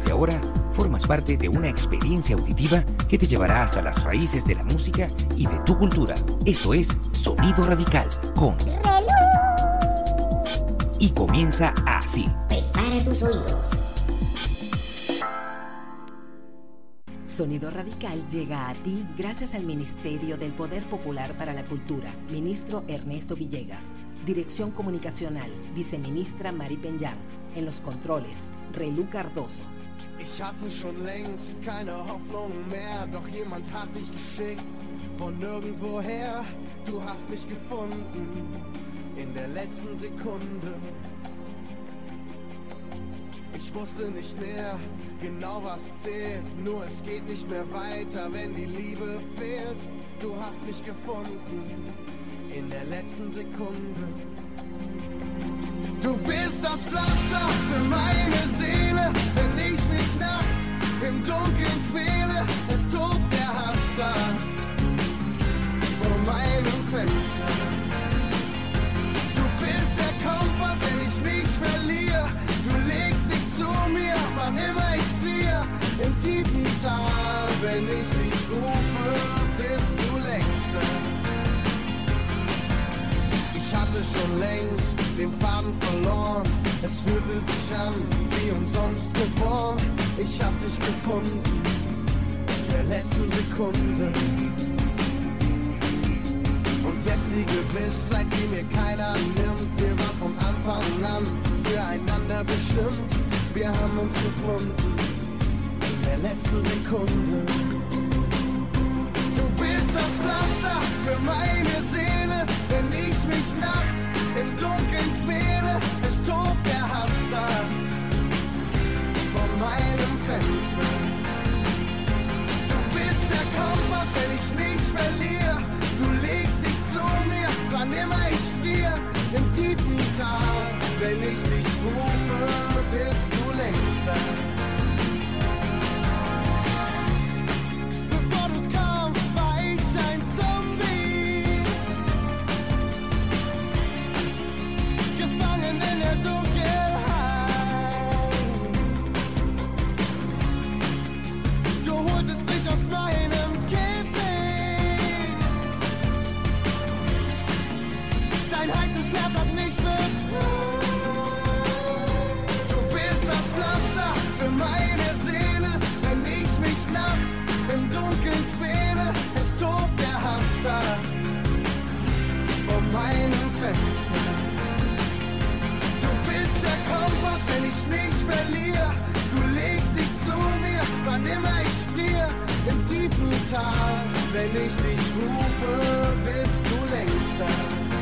Desde ahora, formas parte de una experiencia auditiva que te llevará hasta las raíces de la música y de tu cultura. Esto es Sonido Radical con Relú. Y comienza así. Prepara tus oídos. Sonido Radical llega a ti gracias al Ministerio del Poder Popular para la Cultura, Ministro Ernesto Villegas. Dirección Comunicacional, Viceministra Mari Peñán. En los controles, Relú Cardoso. Ich hatte schon längst keine Hoffnung mehr, doch jemand hat dich geschickt von nirgendwoher. Du hast mich gefunden in der letzten Sekunde. Ich wusste nicht mehr genau, was zählt, nur es geht nicht mehr weiter, wenn die Liebe fehlt. Du hast mich gefunden in der letzten Sekunde. Du bist das Pflaster für meine Seele, wenn ich mich nachts im Dunkeln quäle. Es tobt der Hass da vor meinem Fenster. Du bist der Kompass, wenn ich mich verliere. Du legst dich zu mir, wann immer ich friere. Im tiefen Tal, wenn ich dich rufe, bist du längst da. Ich hatte schon längst den Faden verloren. Es fühlte sich an wie umsonst geboren. Ich hab dich gefunden in der letzten Sekunde. Und jetzt die Gewissheit, die mir keiner nimmt. Wir waren von Anfang an füreinander bestimmt. Wir haben uns gefunden in der letzten Sekunde. Du bist das Pflaster für meine Seele, wenn ich mich nachts im Dunkeln quäle. Es tobt der Hass da vor meinem Fenster. Du bist der Kompass, wenn ich mich verliere. Du legst dich zu mir, wann immer ich friere. Im tiefen Tal, wenn ich dich rufe, bist du längst da. Bevor du kamst, war ich ein Zombie, gefangen in der Dunkelheit. Du holtest mich aus meinem Käfig. Dein heißes Herz hat mich befreit. Du bist das Pflaster für meine Seele, wenn ich mich nachts im Dunkeln quäle. Es tobt der Hass da vor meinem Fenster. Du bist der Kompass, wenn ich mich verliere. Du legst dich zu mir, wann immer ich friere. Im tiefen Tal, wenn ich dich rufe, bist du längst da.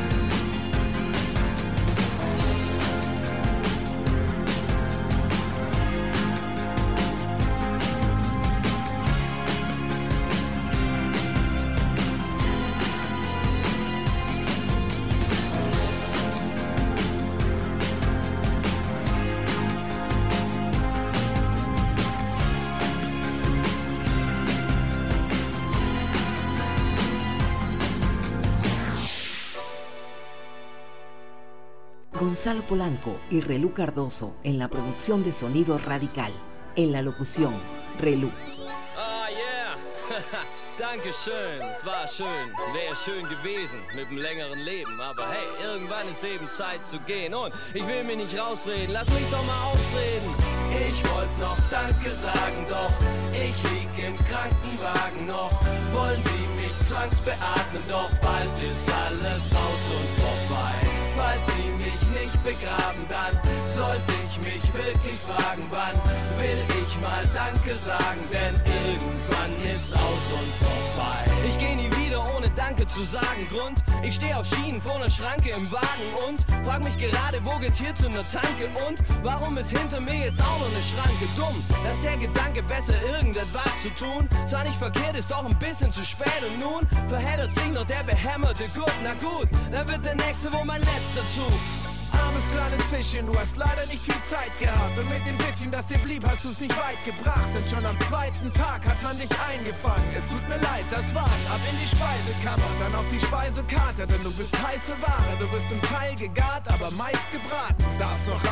Gonzalo Polanco y Relú Cardoso en la producción de Sonido Radical. En la locución, Relú. Ah, yeah. Dankeschön, es war schön, wäre schön gewesen mit einem längeren Leben, aber hey, irgendwann ist eben Zeit zu gehen und ich will mich nicht rausreden, lass mich doch mal ausreden. Ich wollte noch Danke sagen, doch ich lieg im Krankenwagen noch. Wollen Sie mich zwangsbeatmen, doch bald ist alles raus und vorbei. Falls Sie mich nicht begraben, dann sollte ich mich wirklich fragen, wann will ich mal Danke sagen, denn irgendwann ist aus und vorbei. Ich geh nie wieder ohne Danke zu sagen, Grund, ich steh auf Schienen vor ner Schranke im Wagen und frag mich gerade, wo geht's hier zu ner Tanke und warum ist hinter mir jetzt auch noch ne Schranke? Dumm, dass der Gedanke besser irgendetwas zu tun, zwar nicht verkehrt, ist doch ein bisschen zu spät und nun verheddert sich noch der behämmerte Gurt, na gut, dann wird der nächste wohl mein letzter Zug. Armes kleines Fischchen, du hast leider nicht viel Zeit gehabt. Und mit dem bisschen, das dir blieb, hast du's nicht weit gebracht. Denn schon am zweiten Tag hat man dich eingefangen. Es tut mir leid, das war's, ab in die Speisekammer. Dann auf die Speisekarte, denn du bist heiße Ware. Du wirst im Teil gegart, aber meist gebraten. Darfst noch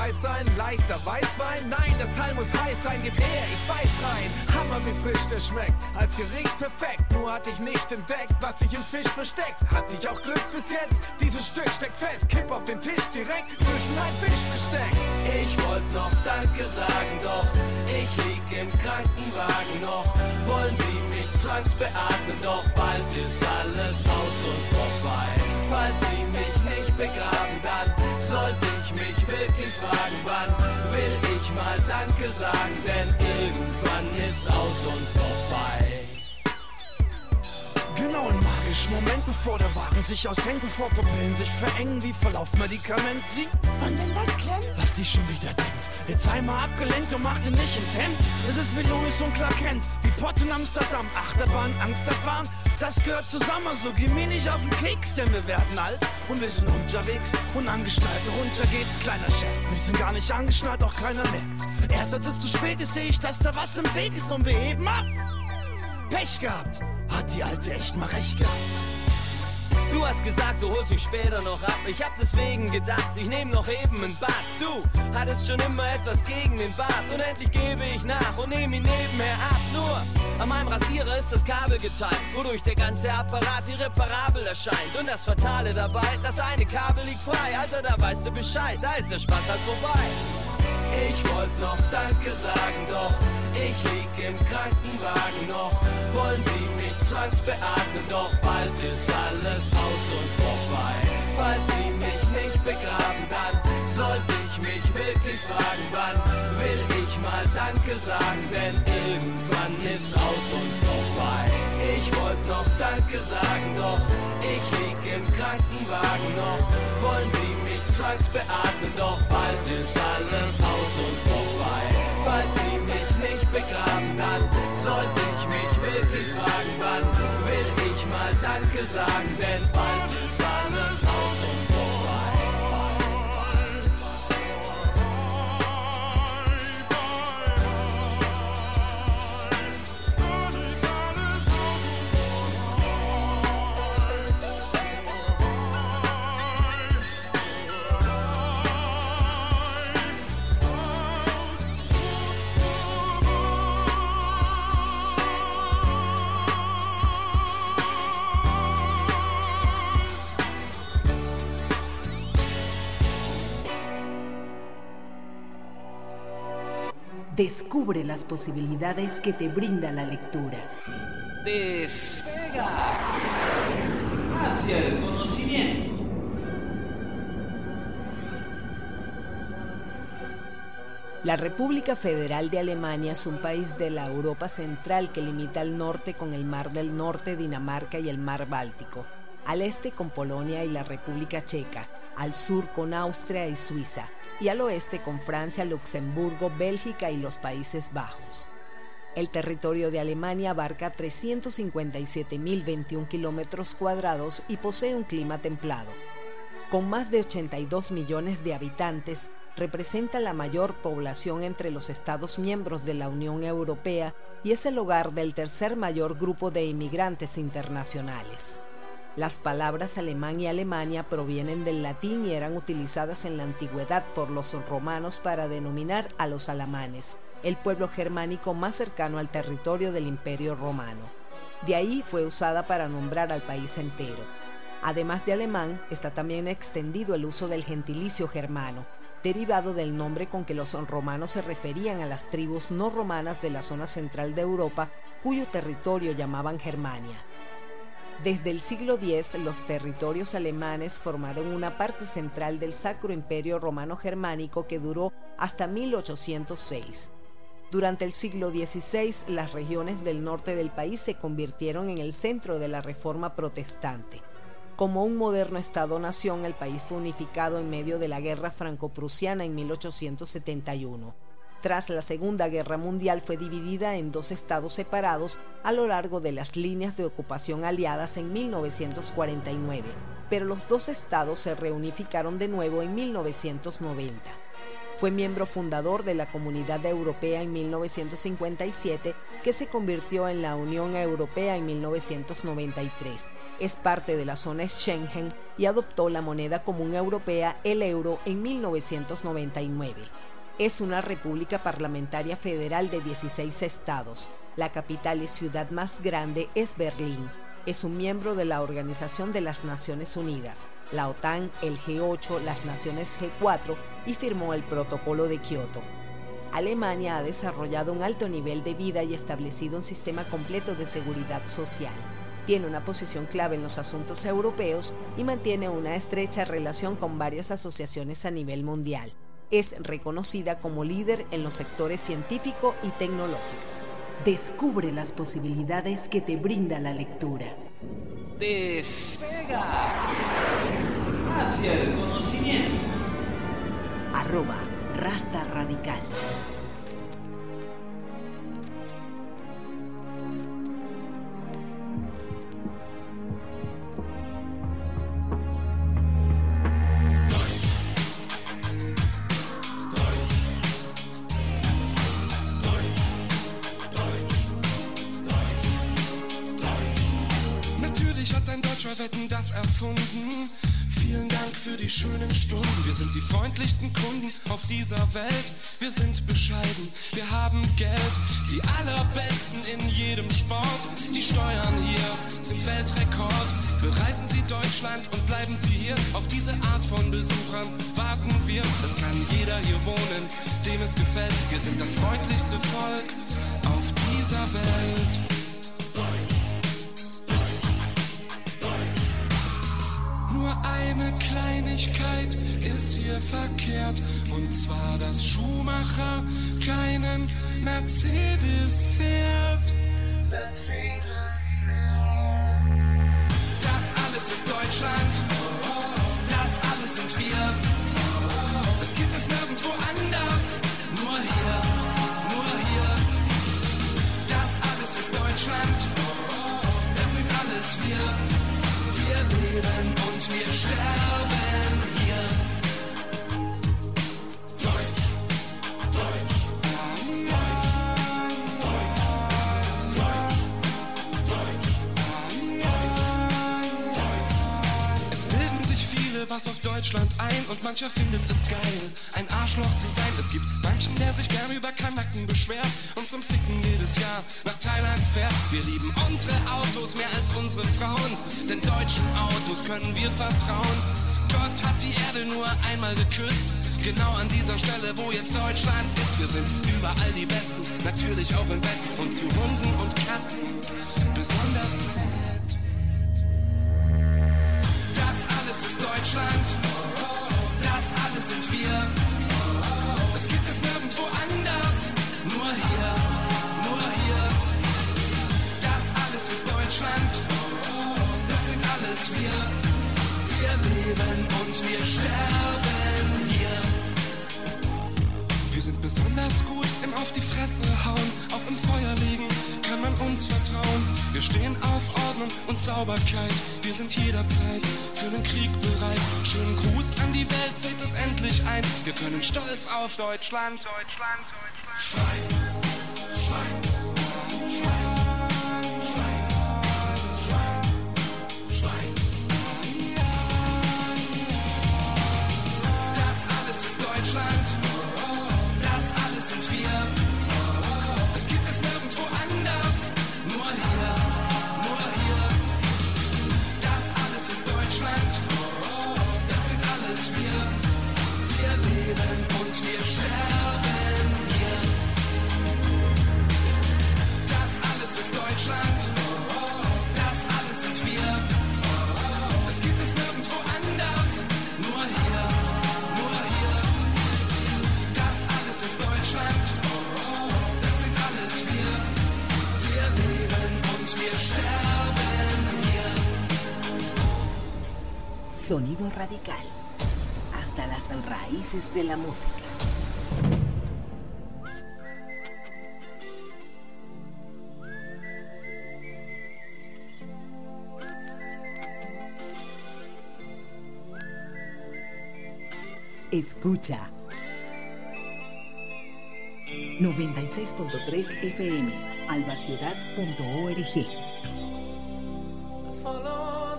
Preis sein, leichter Weißwein? Nein, das Teil muss heiß sein, gib her, ich beiß rein. Hammer, wie frisch das schmeckt, als Gericht perfekt. Nur hatte ich nicht entdeckt, was sich im Fisch versteckt. Hatte ich auch Glück bis jetzt, dieses Stück steckt fest. Kipp auf den Tisch direkt zwischen ein Fischbesteck. Ich wollte noch Danke sagen, doch ich lieg im Krankenwagen noch. Wollen Sie mich zwangsbeatmen, doch bald ist alles aus und vorbei. Falls Sie mich nicht begraben, dann sollte ich mich wirklich fragen, wann will ich mal Danke sagen, denn irgendwann ist aus und vorbei. Genau im magischen Moment, bevor der Wagen sich aushängt, bevor Pupillen sich verengen wie Verlaufmedikament. Sie, und wenn was klemmt, was die schon wieder denkt. Jetzt einmal abgelenkt und machte nicht ins Hemd. Es ist wie Louis und Clark Kent, wie Pott in Amsterdam. Achterbahn, Angst erfahren, das gehört zusammen. Also geh mir nicht auf den Keks, denn wir werden alt und wir sind unterwegs. Und angeschnallt, runter geht's, kleiner Scherz. Wir sind gar nicht angeschnallt, auch keiner merkt's. Erst als es zu spät ist, sehe ich, dass da was im Weg ist und wir heben ab. Pech gehabt, hat die Alte echt mal recht gehabt. Du hast gesagt, du holst mich später noch ab. Ich hab deswegen gedacht, ich nehm noch eben ein Bad. Du hattest schon immer etwas gegen den Bart. Und endlich gebe ich nach und nehm ihn nebenher ab. Nur an meinem Rasierer ist das Kabel geteilt, wodurch der ganze Apparat irreparabel erscheint. Und das Fatale dabei, das eine Kabel liegt frei. Alter, da weißt du Bescheid, da ist der Spaß halt vorbei. Ich wollte noch Danke sagen, doch ich lieg im Krankenwagen noch. Wollen Sie mich zwangsbeatmen, doch bald ist alles aus und vorbei. Falls Sie mich nicht begraben, dann sollte ich mich wirklich fragen, wann will ich mal Danke sagen, denn irgendwann ist aus und vorbei. Ich wollte noch Danke sagen, doch ich lieg im Krankenwagen noch. Wollen Sie mich zwangsbeatmen, doch bald ist alles aus und vorbei. Falls Sie mich nicht begraben, dann sollte ich mich wirklich fragen, wann will ich mal Danke sagen, denn bald ist alles aus und vorbei. Descubre las posibilidades que te brinda la lectura. Despega hacia el conocimiento. La República Federal de Alemania es un país de la Europa Central que limita al norte con el Mar del Norte, Dinamarca y el Mar Báltico, al este con Polonia y la República Checa, al sur con Austria y Suiza, y al oeste con Francia, Luxemburgo, Bélgica y los Países Bajos. El territorio de Alemania abarca 357.021 kilómetros cuadrados y posee un clima templado. Con más de 82 millones de habitantes, representa la mayor población entre los Estados miembros de la Unión Europea y es el hogar del tercer mayor grupo de inmigrantes internacionales. Las palabras alemán y Alemania provienen del latín y eran utilizadas en la antigüedad por los romanos para denominar a los alamanes, el pueblo germánico más cercano al territorio del Imperio Romano. De ahí fue usada para nombrar al país entero. Además de alemán, está también extendido el uso del gentilicio germano, derivado del nombre con que los romanos se referían a las tribus no romanas de la zona central de Europa, cuyo territorio llamaban Germania. Desde el siglo X, los territorios alemanes formaron una parte central del Sacro Imperio Romano Germánico que duró hasta 1806. Durante el siglo XVI, las regiones del norte del país se convirtieron en el centro de la Reforma Protestante. Como un moderno Estado-nación, el país fue unificado en medio de la Guerra Franco-Prusiana en 1871. Tras la Segunda Guerra Mundial fue dividida en dos estados separados a lo largo de las líneas de ocupación aliadas en 1949, pero los dos estados se reunificaron de nuevo en 1990. Fue miembro fundador de la Comunidad Europea en 1957, que se convirtió en la Unión Europea en 1993, Es parte de la zona Schengen y adoptó la moneda común europea, el euro, en 1999. Es una república parlamentaria federal de 16 estados. La capital y ciudad más grande es Berlín. Es un miembro de la Organización de las Naciones Unidas, la OTAN, el G8, las Naciones G4 y firmó el Protocolo de Kioto. Alemania ha desarrollado un alto nivel de vida y establecido un sistema completo de seguridad social. Tiene una posición clave en los asuntos europeos y mantiene una estrecha relación con varias asociaciones a nivel mundial. Es reconocida como líder en los sectores científico y tecnológico. Descubre las posibilidades que te brinda la lectura. Despega hacia el conocimiento. @Rasta Radical. Wetten, das erfunden. Vielen Dank für die schönen Stunden. Wir sind die freundlichsten Kunden auf dieser Welt. Wir sind bescheiden, wir haben Geld. Die allerbesten in jedem Sport. Die Steuern hier sind Weltrekord. Bereisen Sie Deutschland und bleiben Sie hier. Auf diese Art von Besuchern warten wir. Es kann jeder hier wohnen, dem es gefällt. Wir sind das freundlichste Volk auf dieser Welt. Nur eine Kleinigkeit ist hier verkehrt, und zwar, dass Schumacher keinen Mercedes fährt. Das alles ist Deutschland, das alles sind wir. Das gibt es nirgendwo anders, nur hier, nur hier. Das alles ist Deutschland, das sind alles wir. Wir leben und wir sterben hier. Deutsch, Deutsch, Es bilden sich viele was auf Deutschland ein und mancher findet es geil, ein Arschloch zu sein. Es gibt manchen, der sich gern über Kanaken beschwert und zum Ficken jedes Jahr nach Thailand fährt. Wir lieben unsere Autos mehr als unsere Frauen, denn deutschen Autos können wir vertrauen. Gott hat die Erde nur einmal geküsst, genau an dieser Stelle, wo jetzt Deutschland ist. Wir sind überall die Besten, natürlich auch im Bett und zu Hunden und Katzen besonders nett. Das alles ist Deutschland, das alles sind wir. Das gibt es nirgendwo anders, nur hier, nur hier. Das alles ist Deutschland, das sind alles wir. Wir leben und wir sterben hier. Wir sind besonders gut im Auf die Fresse hauen, auch im Feuer liegen kann man uns vertrauen. Wir stehen auf Ordnung und Sauberkeit, wir sind jederzeit für den Krieg bereit. Schönen Gruß an die Welt, seht es endlich ein, wir können stolz auf Deutschland, Deutschland, Deutschland. Schwein, Schwein. Sonido radical, hasta las raíces de la música. Escucha 96.3 FM, albaciudad.org. Follow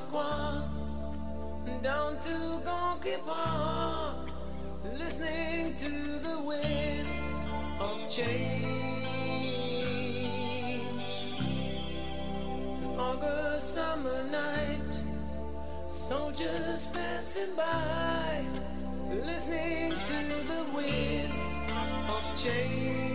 Moskva, down to Gorky Park, listening to the wind of change. An August summer night, soldiers passing by, listening to the wind of change.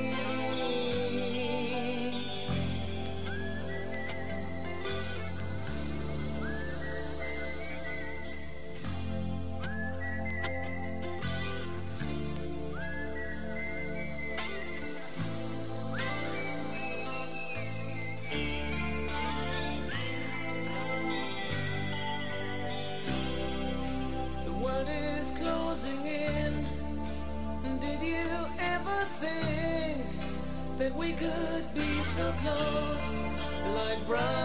That we could be so close, like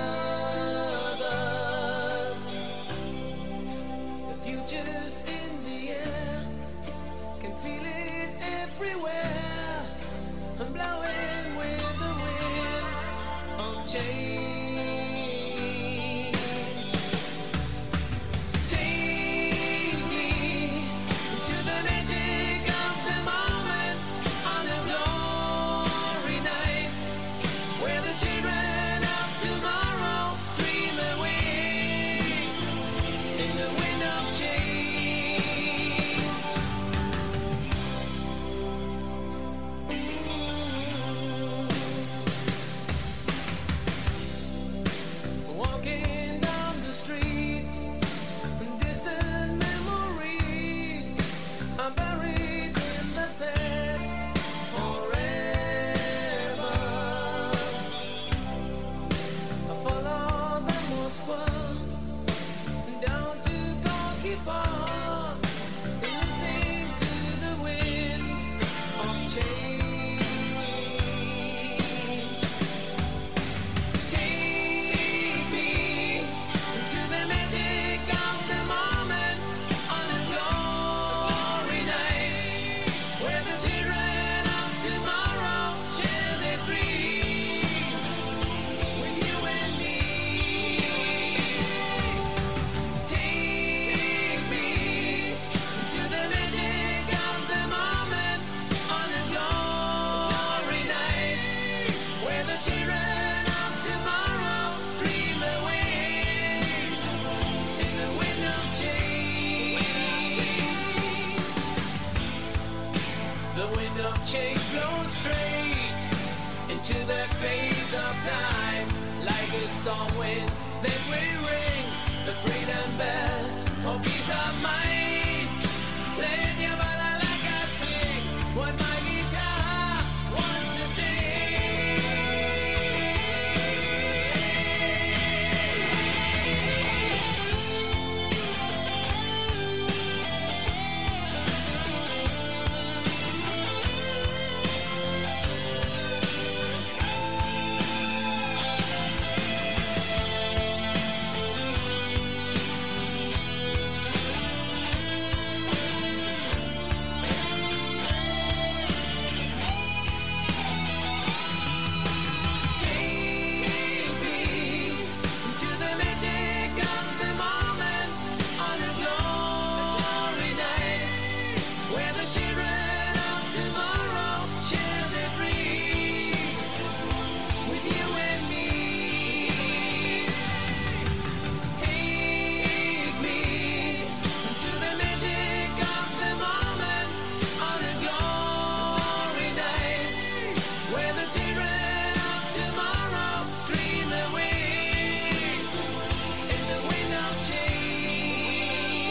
brothers. The future's in the air, can feel it everywhere. I'm blowing with the wind of change. Take me to the magic of the moment on a glory night, where the children of tomorrow dream away in the wind of change. Walking down the street, distant memories are buried in the past forever. I follow the Moskva down to Gorky Park, listening to the wind of change. Take me to the magic of the moment on a glory night, where the children of tomorrow share their dreams with you and me. Take me to the magic of the moment on a glory night, where the children of tomorrow dream away in the wind of change. The wind of change blows straight into the face of time, like a storm wind that will ring the freedom bell for peace of mind. Playing your ballad like I sing what my guitar wants to sing. Take me to the magic of the moment on a glory night, where the children of tomorrow share their dreams with you and me. Take me to the magic of the moment on a glory night, where the children of tomorrow dream away in the wind of change.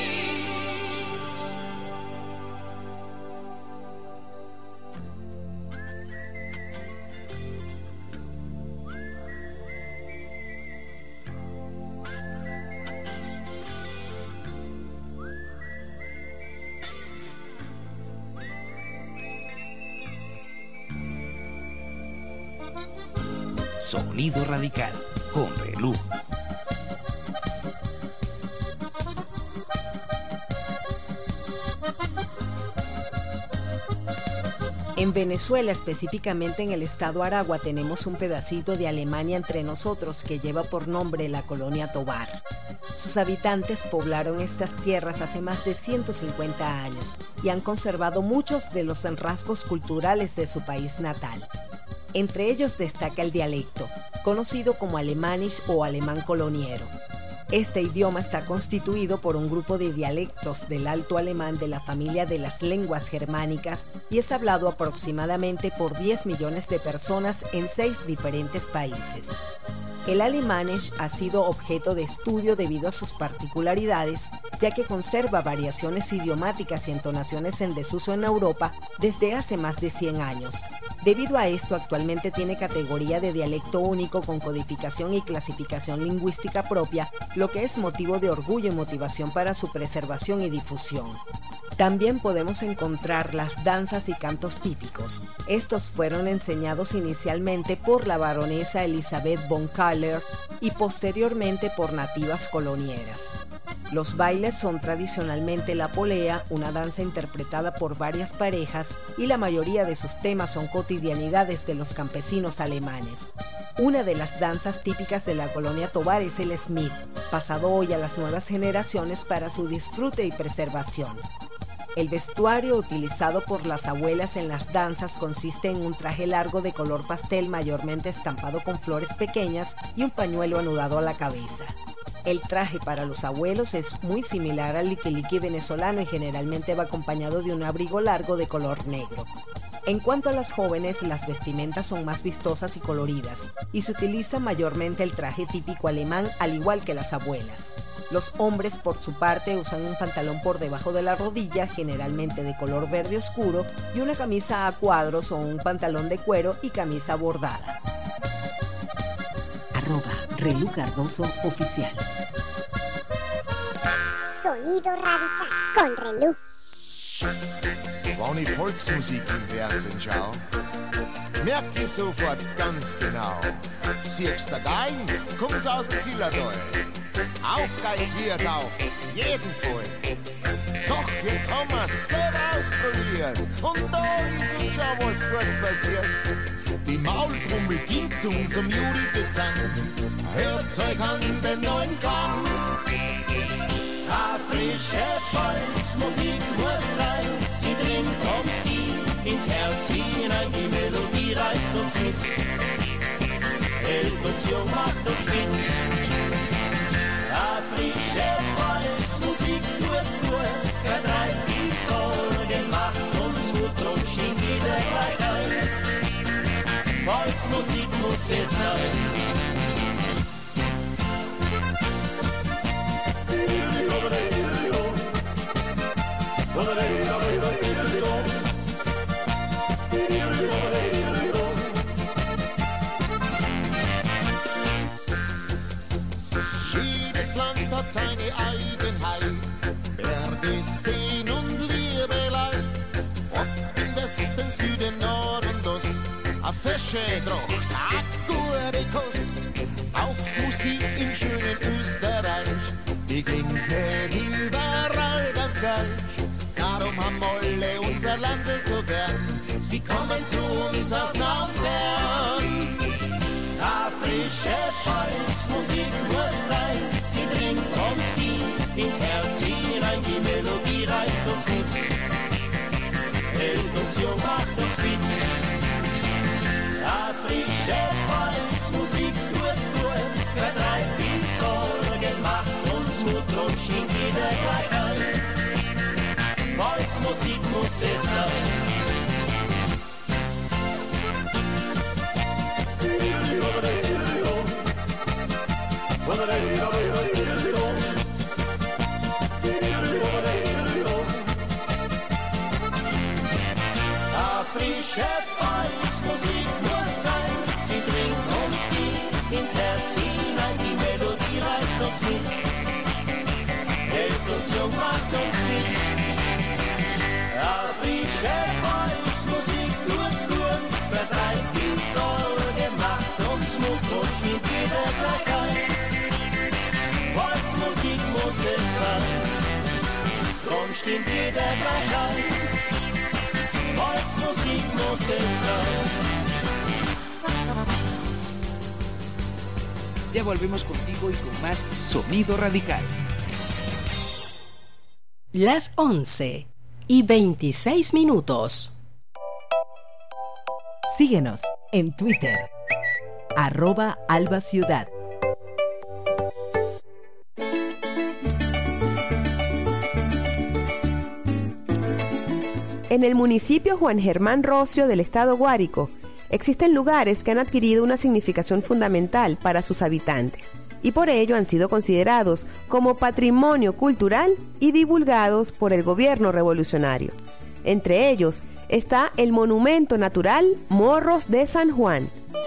Sonido Radical con Relú. En Venezuela, específicamente en el estado Aragua, tenemos un pedacito de Alemania entre nosotros que lleva por nombre la colonia Tovar. Sus habitantes poblaron estas tierras hace más de 150 años y han conservado muchos de los rasgos culturales de su país natal. Entre ellos destaca el dialecto, conocido como alemanisch o alemán coloniero. Este idioma está constituido por un grupo de dialectos del alto alemán de la familia de las lenguas germánicas y es hablado aproximadamente por 10 millones de personas en 6 diferentes países. El alemanisch ha sido objeto de estudio debido a sus particularidades, ya que conserva variaciones idiomáticas y entonaciones en desuso en Europa desde hace más de 100 años. Debido a esto, actualmente tiene categoría de dialecto único con codificación y clasificación lingüística propia, lo que es motivo de orgullo y motivación para su preservación y difusión. También podemos encontrar las danzas y cantos típicos. Estos fueron enseñados inicialmente por la baronesa Elisabeth von Kahler y posteriormente por nativas colonieras. Los bailes son tradicionalmente la polea, una danza interpretada por varias parejas, y la mayoría de sus temas son cotidianidades de los campesinos alemanes. Una de las danzas típicas de la colonia Tovar es el Schmidt, pasado hoy a las nuevas generaciones para su disfrute y preservación. El vestuario utilizado por las abuelas en las danzas consiste en un traje largo de color pastel mayormente estampado con flores pequeñas y un pañuelo anudado a la cabeza. El traje para los abuelos es muy similar al liquiliqui venezolano y generalmente va acompañado de un abrigo largo de color negro. En cuanto a las jóvenes, las vestimentas son más vistosas y coloridas, y se utiliza mayormente el traje típico alemán al igual que las abuelas. Los hombres, por su parte, usan un pantalón por debajo de la rodilla, generalmente de color verde oscuro, y una camisa a cuadros o un pantalón de cuero y camisa bordada. @Relú Cardoso Oficial. Sonido Radical con Relú. Wenn ich Volksmusik im Fernsehen schau, merk ich sofort ganz genau. Siehst du Geigen, kommt's aus dem Zillertal. Aufgeigt wird auf jeden Fall. Doch jetzt haben wir's selber ausprobiert und da ist uns schon was Gutes passiert. Die Maultrommel ging zu unserem Jury-Gesang. Hört euch an den neuen Gang. Frische Volksmusik muss sein, sie dringt uns tief ins Herz hinein, die Melodie reißt uns mit, hält uns jung, macht uns fit. Frische Volksmusik tut's gut, vertreibt die Sorgen, macht uns Mut, drum schien wieder gleich ein. Volksmusik muss es sein. Jedes Land hat seine Eigenheit, Berge, Seen und Liebe, Leid. Ob im Westen, Süden, Nord und Ost, a fesche Tracht, a gute Kost. Auch Musik im schönen Österreich, die klingt nicht überall ganz gleich. Darum haben alle unser Land so gern, sie kommen zu uns aus nah und fern. Frische Volksmusik muss sein, sie dringt uns tief ins Herz hinein, die Melodie reißt uns mit, hält uns jung, macht uns fit. Frische Volksmusik tut's gut, vertreibt die Sorgen, macht uns Mut, drum schien jeder gleich ein. Volksmusik muss es sein. Frische Volksmusik muss sein, sie dringt uns tief ins Herz hinein, die Melodie reißt uns mit, hält uns jung, macht uns fit. Frische Volksmusik tut's gut, vertreibt die Sorge, macht uns Mut und schiebt wieder gleich ein. Volksmusik muss es sein, drum stimmt jeder gleich ein. Volksmusik muss es sein. Ya volvemos contigo y con más Sonido Radical. Las 11:26. Síguenos en Twitter, @AlbaCiudad. En el municipio Juan Germán Rocio del estado Guárico, existen lugares que han adquirido una significación fundamental para sus habitantes y por ello han sido considerados como patrimonio cultural y divulgados por el gobierno revolucionario. Entre ellos está el monumento natural Morros de San Juan.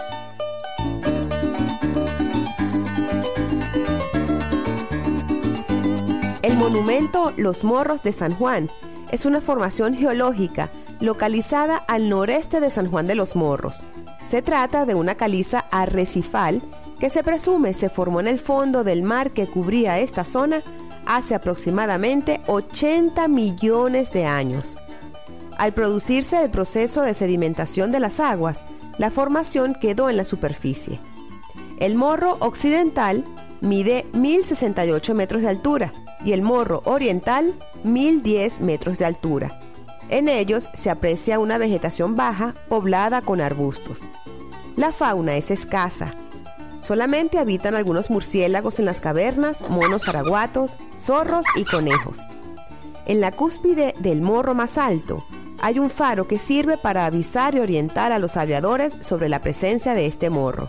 El monumento Los Morros de San Juan es una formación geológica localizada al noreste de San Juan de los Morros. Se trata de una caliza arrecifal que se presume se formó en el fondo del mar que cubría esta zona hace aproximadamente 80 millones de años. Al producirse el proceso de sedimentación de las aguas, la formación quedó en la superficie. El morro occidental mide 1068 metros de altura y el morro oriental 1010 metros de altura. En ellos se aprecia una vegetación baja poblada con arbustos. La fauna es escasa. Solamente habitan algunos murciélagos en las cavernas, monos araguatos, zorros y conejos. En la cúspide del morro más alto hay un faro que sirve para avisar y orientar a los aviadores sobre la presencia de este morro.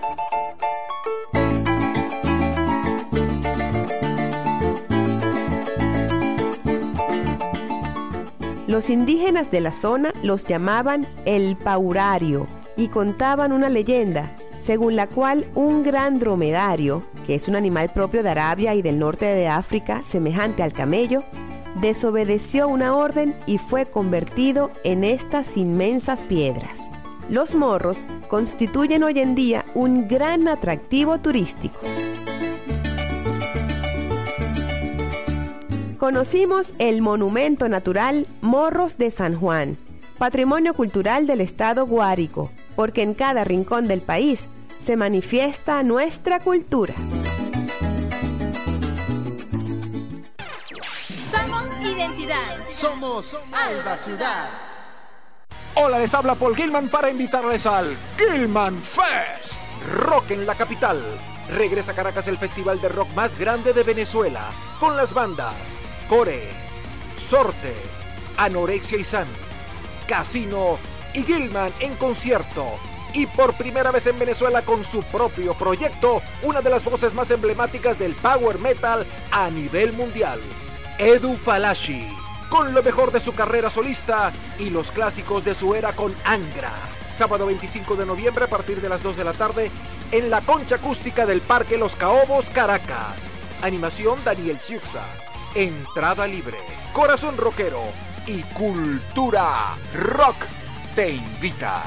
Los indígenas de la zona los llamaban el paurario y contaban una leyenda según la cual un gran dromedario, que es un animal propio de Arabia y del norte de África, semejante al camello, desobedeció una orden y fue convertido en estas inmensas piedras. Los morros constituyen hoy en día un gran atractivo turístico. Conocimos el monumento natural Morros de San Juan, patrimonio cultural del estado Guárico, porque en cada rincón del país se manifiesta nuestra cultura. Somos identidad. Somos Alba Ciudad. Hola, les habla Paul Gilman para invitarles al Gilman Fest. Rock en la capital. Regresa a Caracas el festival de rock más grande de Venezuela, con las bandas Core, Sorte, Anorexia y San, Casino y Gilman en concierto. Y por primera vez en Venezuela con su propio proyecto, una de las voces más emblemáticas del power metal a nivel mundial, Edu Falashi, con lo mejor de su carrera solista y los clásicos de su era con Angra. Sábado 25 de noviembre a partir de las 2 de la tarde en la concha acústica del Parque Los Caobos, Caracas. Animación Daniel Siuxa. Entrada libre. Corazón Rockero y Cultura Rock te invita.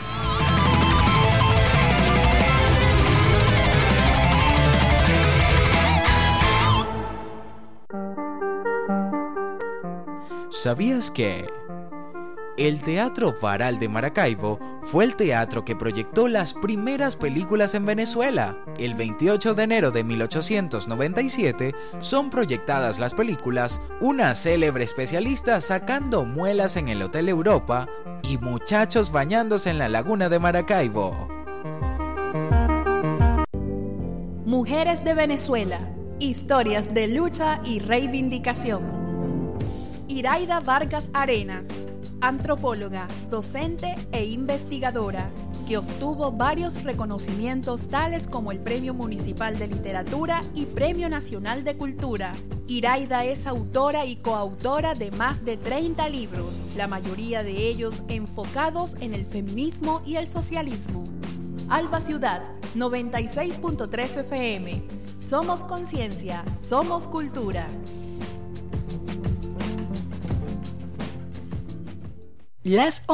¿Sabías que el Teatro Varal de Maracaibo fue el teatro que proyectó las primeras películas en Venezuela? El 28 de enero de 1897 son proyectadas las películas Una célebre especialista sacando muelas en el Hotel Europa y Muchachos bañándose en la laguna de Maracaibo. Mujeres de Venezuela, historias de lucha y reivindicación. Iraida Vargas Arenas, antropóloga, docente e investigadora, que obtuvo varios reconocimientos tales como el Premio Municipal de Literatura y Premio Nacional de Cultura. Iraida es autora y coautora de más de 30 libros, la mayoría de ellos enfocados en el feminismo y el socialismo. Alba Ciudad, 96.3 FM. Somos conciencia, somos cultura. Las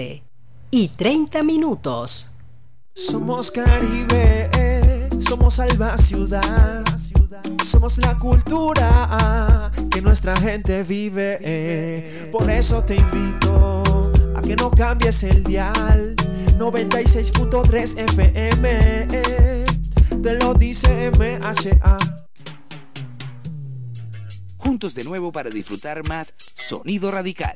11:30. Somos Caribe, somos Alba Ciudad, somos la cultura que nuestra gente vive. Por eso te invito a que no cambies el dial, 96.3 FM. te lo dice MHA. Juntos de nuevo para disfrutar más Sonido Radical.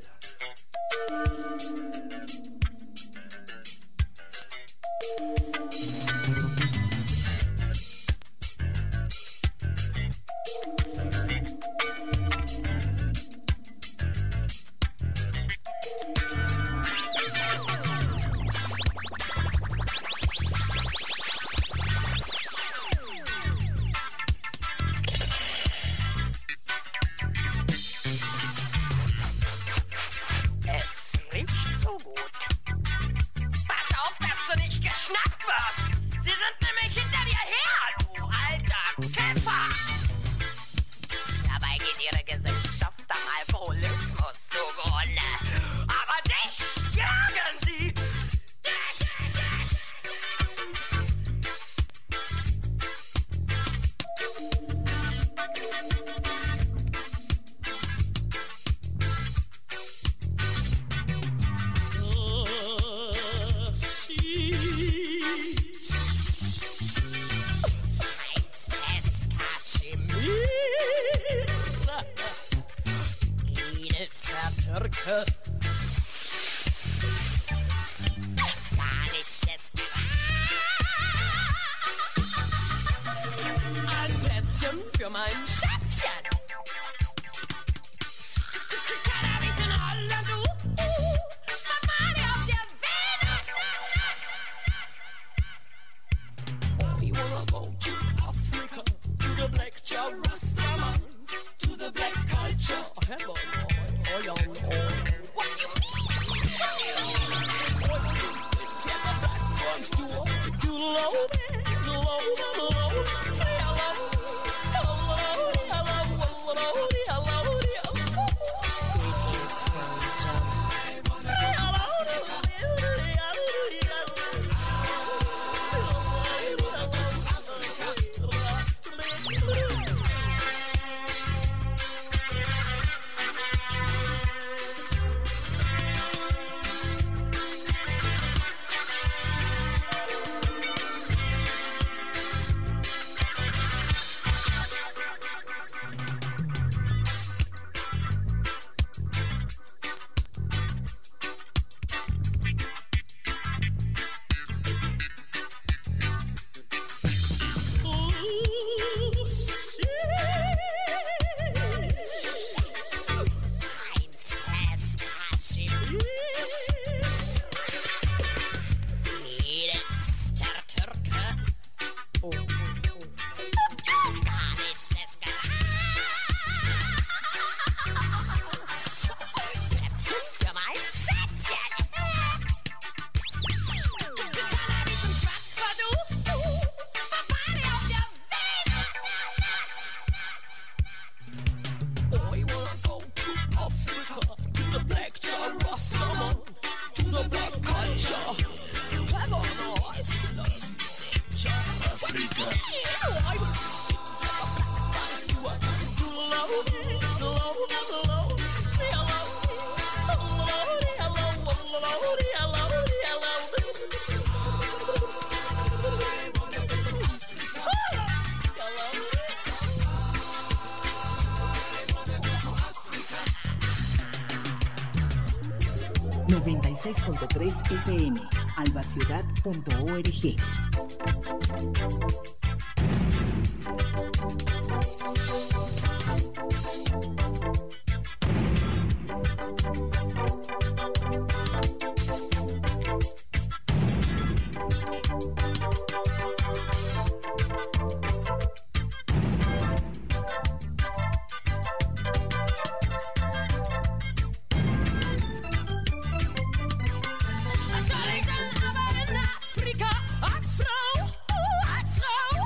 Für mein Schätzchen. Cannabis in Holland, Mama auf der Venus. Oh, you wanna go to Africa, to the black child Rastaman, to the black culture. Heaven, oh, yeah, oh. What you mean? Oh, the black fronts to low, FM, albaciudad.org. Als Frau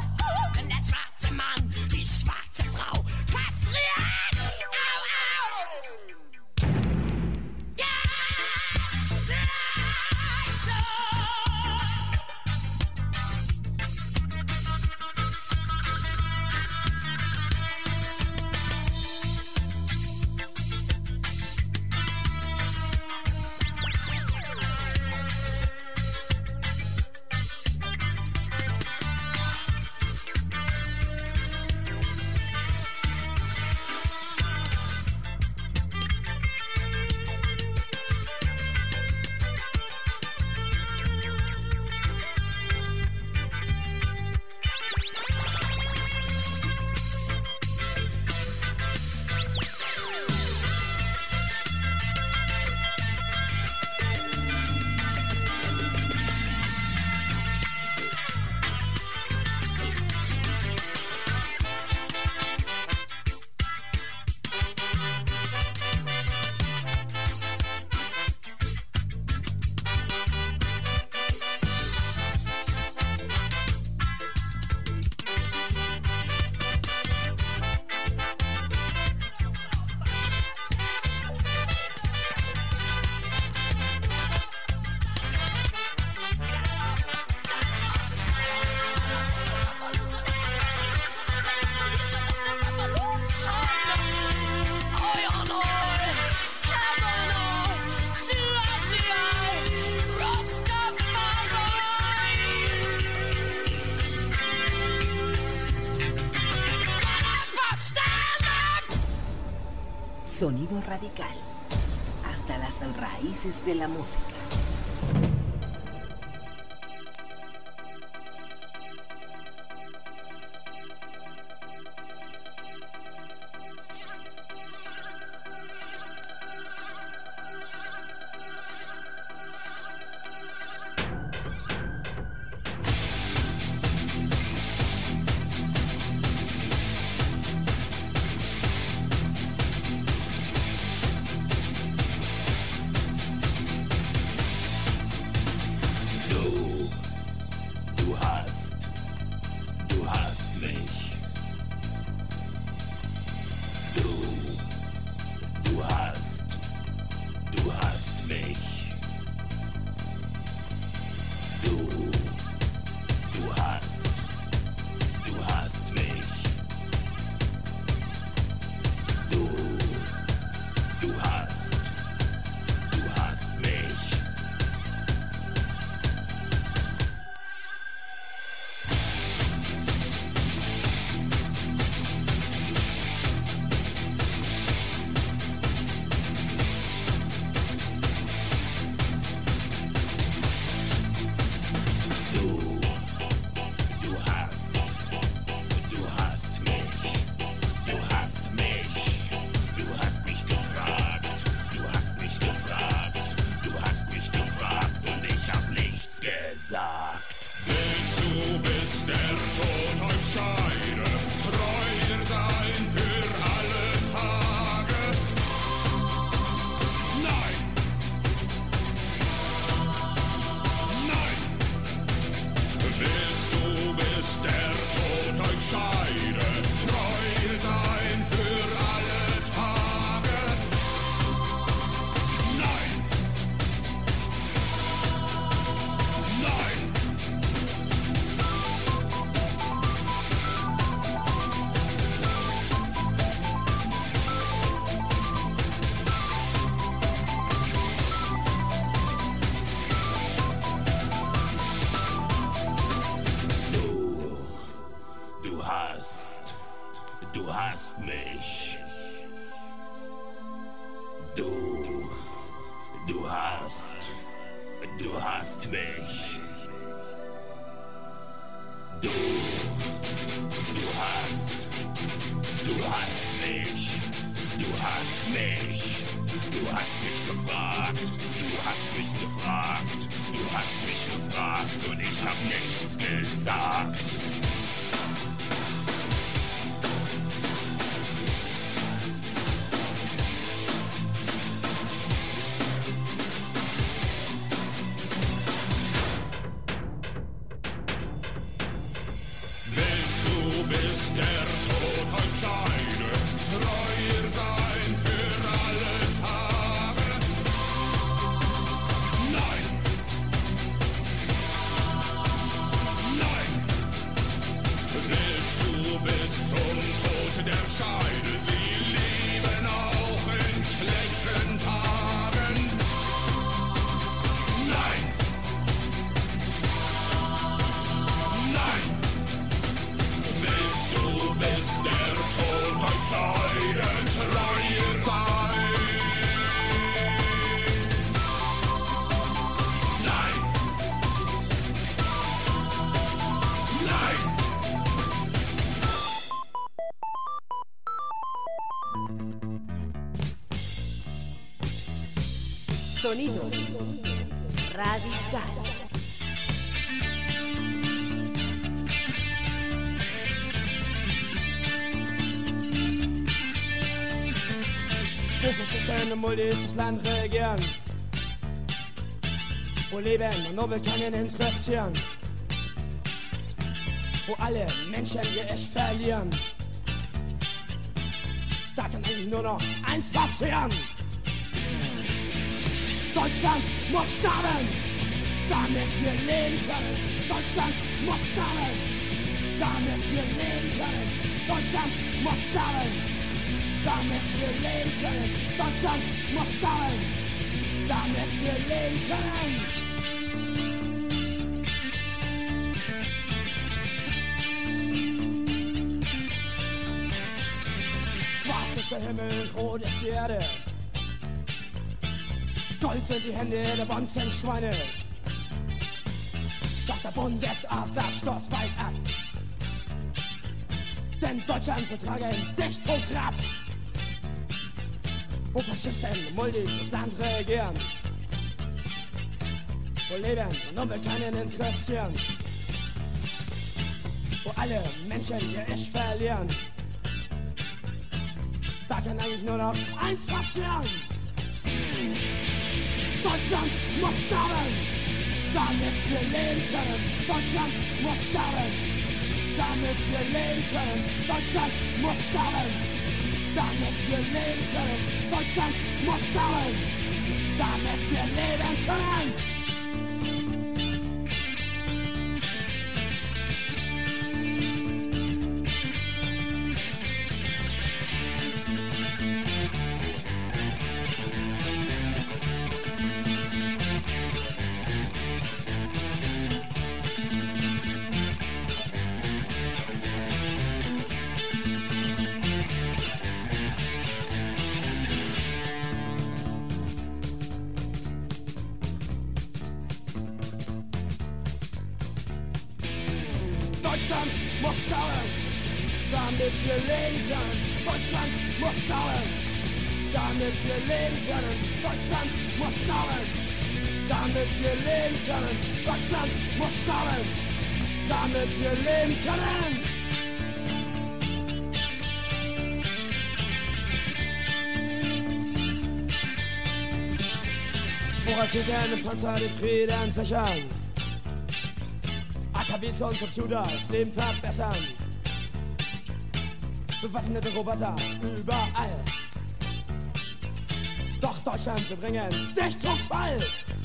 Sonido radical. Hasta las raíces de la música. Sonido radical. Russische Stände dieses Land regieren, wo Leben und Nobel keinen interessieren, wo alle Menschen ihr Echt verlieren. Da kann eigentlich nur noch eins passieren. Deutschland muss sterben, damit wir leben können. Deutschland muss sterben, damit wir leben können. Deutschland muss sterben, damit wir leben können. Deutschland muss sterben, damit wir leben können. der Himmel, rot ist die Erde. Gold sind die Hände der bonzen Schweine. Doch der Bundesadler stürzt bald ab. Denn Deutschland betragen dicht zum Grab. Wo Faschisten und Muldis das Land regieren. Wo Leben und Umwelt keinen interessieren. Wo alle Menschen ihr Ich verlieren. Da kann eigentlich nur noch eins passieren. Deutschland muss sterben, damit wir leben können. Deutschland muss sterben, damit wir leben können. Deutschland muss sterben, damit wir leben können. Deutschland muss sterben, damit wir leben können. Deutschland muss sterben, damit wir leben können. Deutschland muss sterben, damit wir leben können. Deutschland muss sterben, damit wir leben können. Deutschland muss sterben, damit wir leben können. Wo Raketen und Panzer den Frieden sichern. AKWs und Computer das Leben verbessern. Bewaffnete Roboter überall. Doch Deutschland, wir bringen dich zum Fall.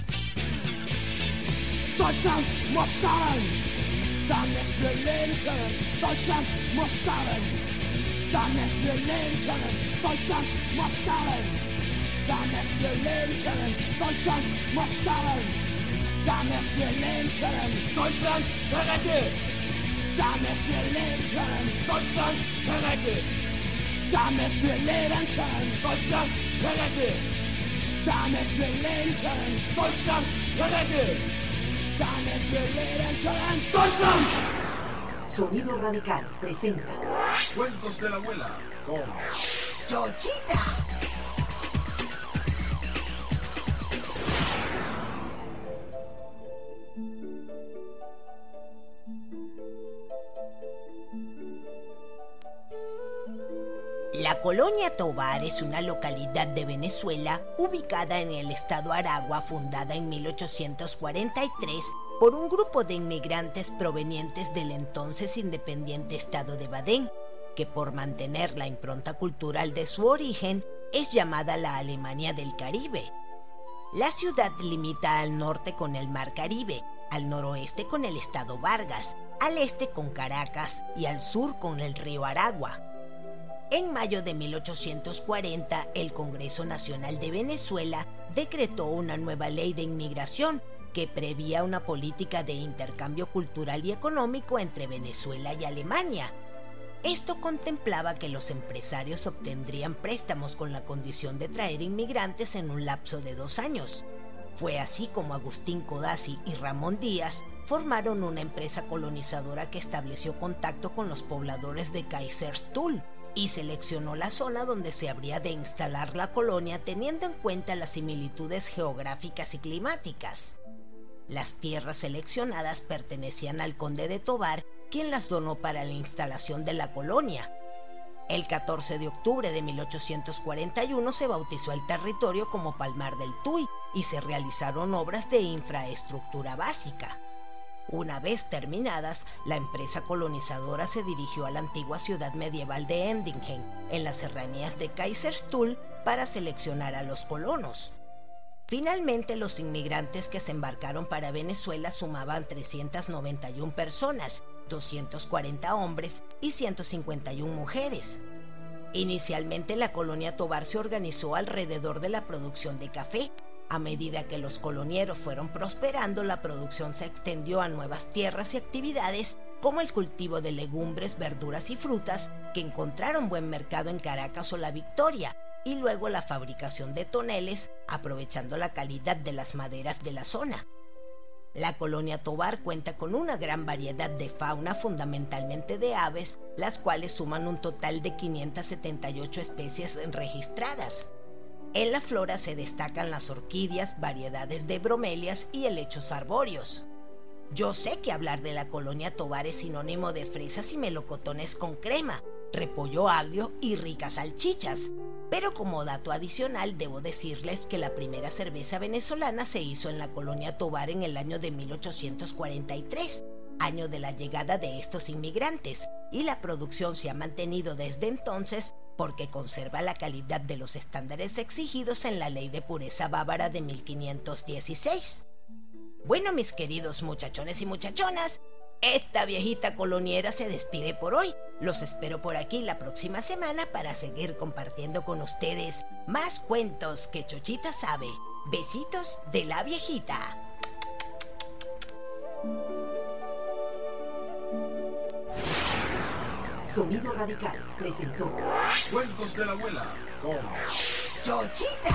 Deutschland muss sterben, damit wir leben können. Deutschland muss sterben, damit wir leben können. Deutschland muss sterben, damit wir leben können. Deutschland muss sterben, damit wir leben können. Deutschland verrecke, damit wir leben können. Deutschland verrecke, damit wir leben können. Deutschland verrecke, damit wir leben können. Deutschland verrecke, damit wir leben können. Deutschland. Sonido Radical presenta Cuentos de la abuela con Chochita. La Colonia Tovar es una localidad de Venezuela ubicada en el estado Aragua, fundada en 1843 por un grupo de inmigrantes provenientes del entonces independiente estado de Badén, que por mantener la impronta cultural de su origen es llamada la Alemania del Caribe. La ciudad limita al norte con el Mar Caribe, al noroeste con el estado Vargas, al este con Caracas y al sur con el río Aragua. En mayo de 1840, el Congreso Nacional de Venezuela decretó una nueva ley de inmigración que prevía una política de intercambio cultural y económico entre Venezuela y Alemania. Esto contemplaba que los empresarios obtendrían préstamos con la condición de traer inmigrantes en un lapso de 2 años. Fue así como Agustín Codazzi y Ramón Díaz formaron una empresa colonizadora que estableció contacto con los pobladores de Kaiserstuhl y seleccionó la zona donde se habría de instalar la colonia teniendo en cuenta las similitudes geográficas y climáticas. Las tierras seleccionadas pertenecían al conde de Tovar, quien las donó para la instalación de la colonia. El 14 de octubre de 1841 se bautizó el territorio como Palmar del Tuy y se realizaron obras de infraestructura básica. Una vez terminadas, la empresa colonizadora se dirigió a la antigua ciudad medieval de Endingen, en las serranías de Kaiserstuhl, para seleccionar a los colonos. Finalmente, los inmigrantes que se embarcaron para Venezuela sumaban 391 personas, 240 hombres y 151 mujeres. Inicialmente, la colonia Tovar se organizó alrededor de la producción de café. A medida que los colonieros fueron prosperando, la producción se extendió a nuevas tierras y actividades como el cultivo de legumbres, verduras y frutas que encontraron buen mercado en Caracas o La Victoria, y luego la fabricación de toneles, aprovechando la calidad de las maderas de la zona. La colonia Tovar cuenta con una gran variedad de fauna, fundamentalmente de aves, las cuales suman un total de 578 especies registradas. En la flora se destacan las orquídeas, variedades de bromelias y helechos arbóreos. Yo sé que hablar de la colonia Tovar es sinónimo de fresas y melocotones con crema, repollo agrio y ricas salchichas, pero como dato adicional debo decirles que la primera cerveza venezolana se hizo en la colonia Tovar en el año de 1843, año de la llegada de estos inmigrantes, y la producción se ha mantenido desde entonces porque conserva la calidad de los estándares exigidos en la Ley de Pureza Bávara de 1516. Bueno, mis queridos muchachones y muchachonas, esta viejita coloniera se despide por hoy. Los espero por aquí la próxima semana para seguir compartiendo con ustedes más cuentos que Chochita sabe. Besitos de la viejita. Sonido Radical presentó Cuentos de la Abuela con Chochita.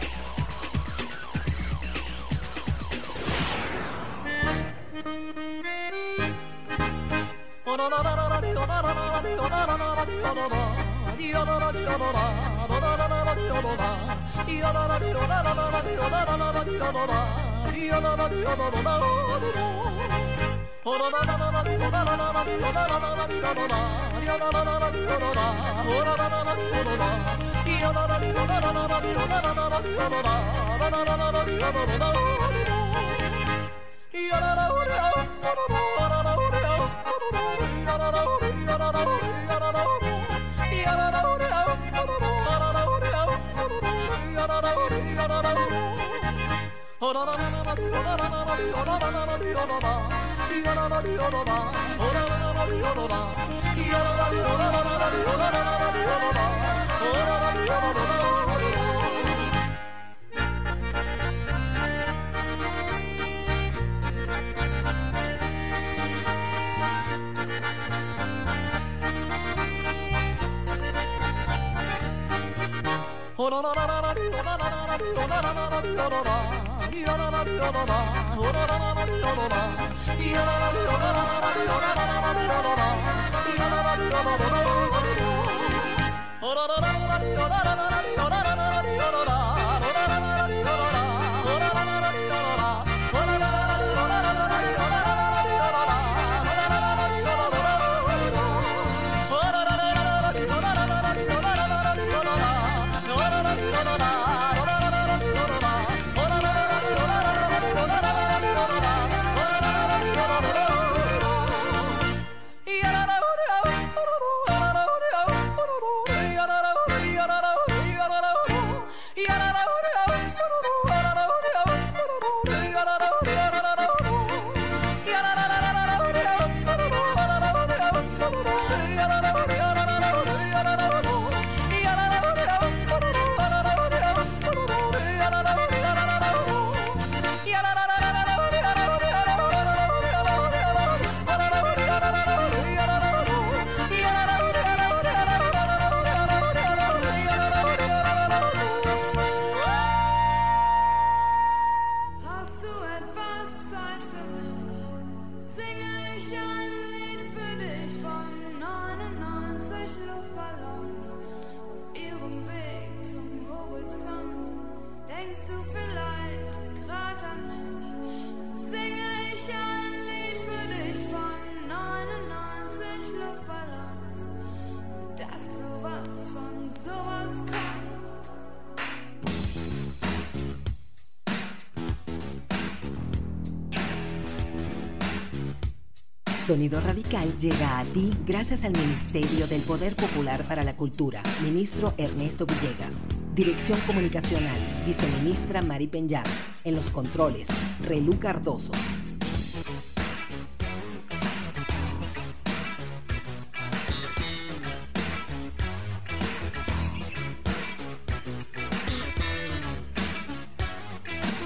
Sonido Radical llega a ti gracias al Ministerio del Poder Popular para la Cultura, Ministro Ernesto Villegas. Dirección Comunicacional, Viceministra Mari Peñán. En los controles, Relú Cardoso.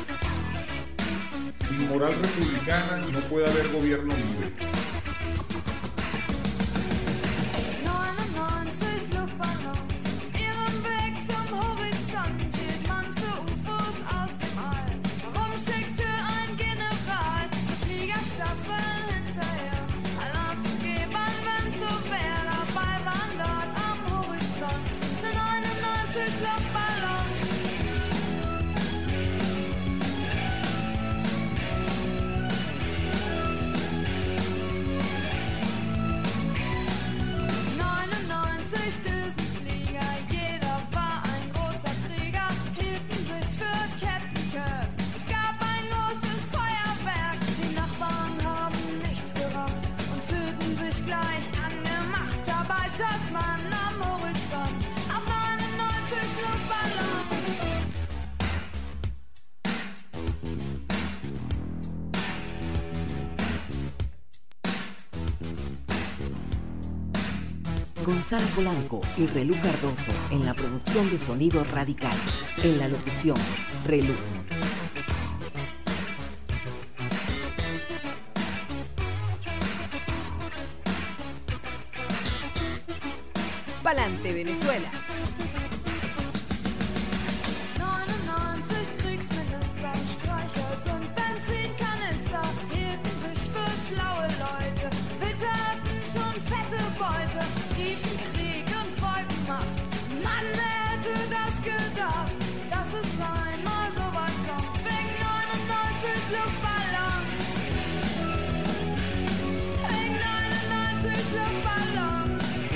Sin moral republicana no puede haber gobierno libre. Gonzalo Polanco y Relú Cardoso en la producción de Sonido Radical. En la locución, Relú. Palante, Venezuela. 99 Kriegsminister, Streichholz und Benzinkanister hielten sich für schlaue Leute. Wir taten schon fette Beute, riefen Krieg und wollten Macht. Mann, wer hätte das gedacht, dass es einmal so weit kommt, wegen 99 Luftballons. Wegen 99 Luftballons.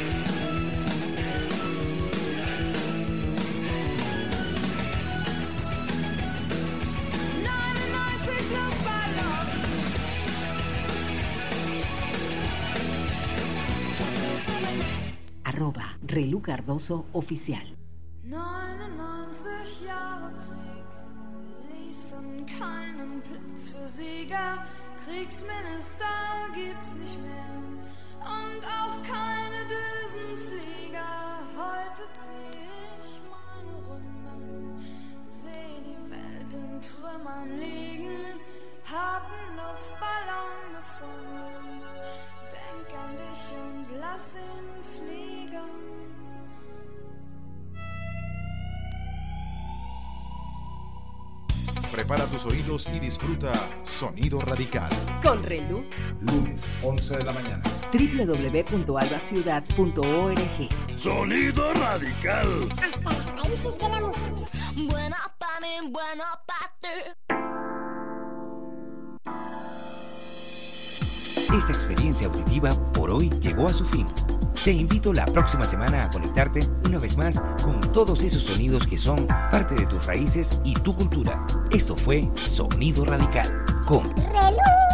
Relú Cardoso Oficial. 99 Jahre Krieg ließen keinen Platz für Sieger. Kriegsminister gibt's nicht mehr und auch keine Düsenflieger. Heute zieh ich meine Runden, seh die Welt in Trümmern liegen, hab 'n Luftballon gefunden, denk an dich und lass ihn fliegen. Prepara tus oídos y disfruta Sonido Radical. Con Relú. Lunes, 11 de la mañana. www.albaciudad.org. Sonido Radical. Hasta las raíces de la música. Buena pa' mí, buena pa' ti. Esta experiencia auditiva por hoy llegó a su fin. Te invito la próxima semana a conectarte una vez más con todos esos sonidos que son parte de tus raíces y tu cultura. Esto fue Sonido Radical con Relú.